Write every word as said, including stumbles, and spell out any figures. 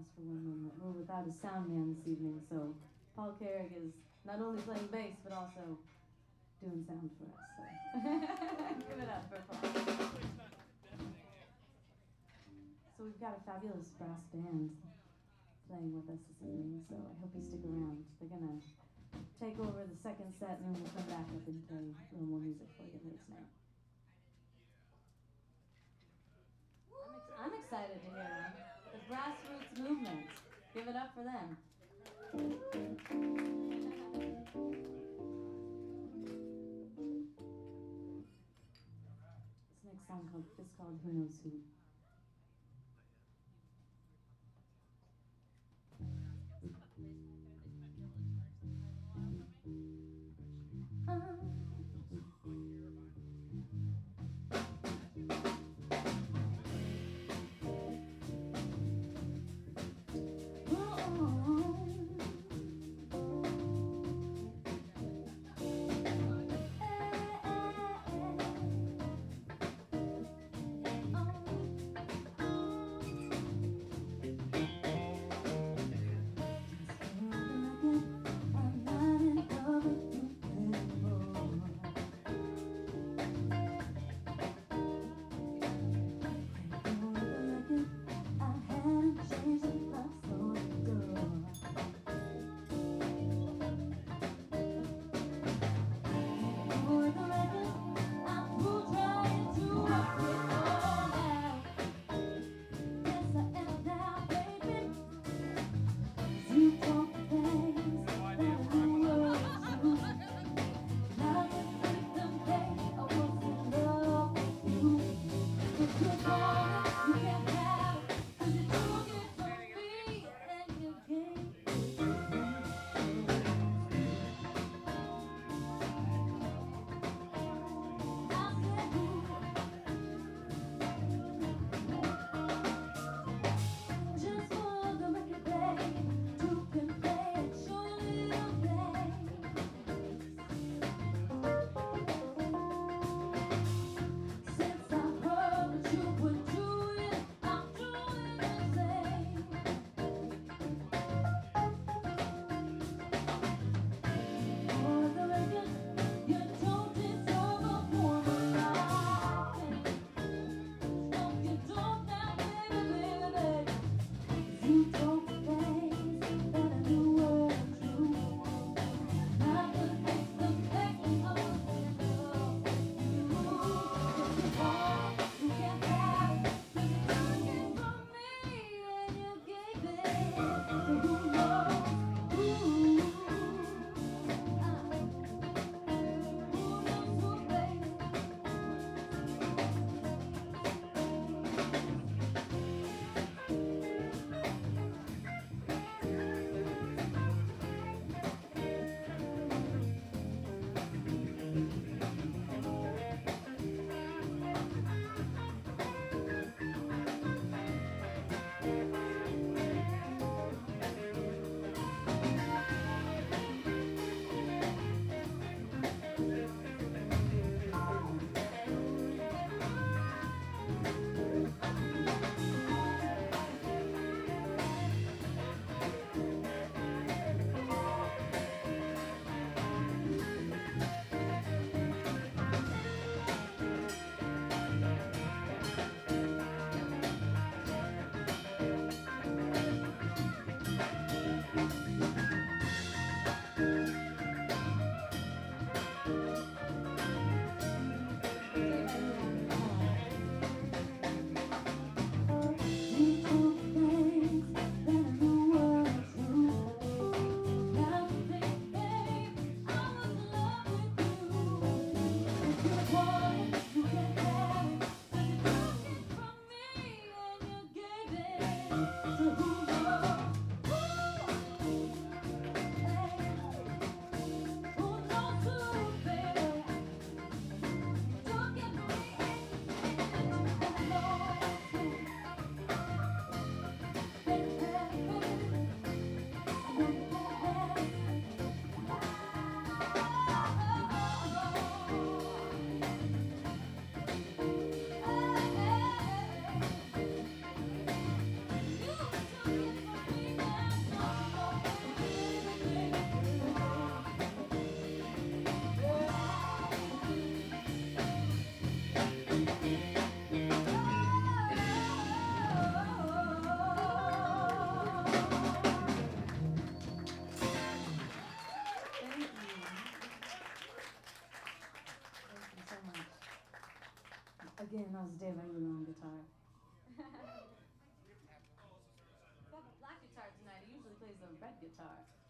loss for one moment. We're without a sound man this evening, so Paul Carrick is not only playing bass, but also doing sound for us. So give it up for Paul. So we've got a fabulous brass band playing with us this evening, so I hope you stick around. They're gonna take over the second set, and then we'll come back up and play a little more music for you later tonight. I'm, ex- I'm excited to hear them. The Grassroots Movement. Give it up for them. This next song called, is called Who Knows Who. How's Dave Angelo on guitar? Got a black guitar tonight. He usually plays the red guitar.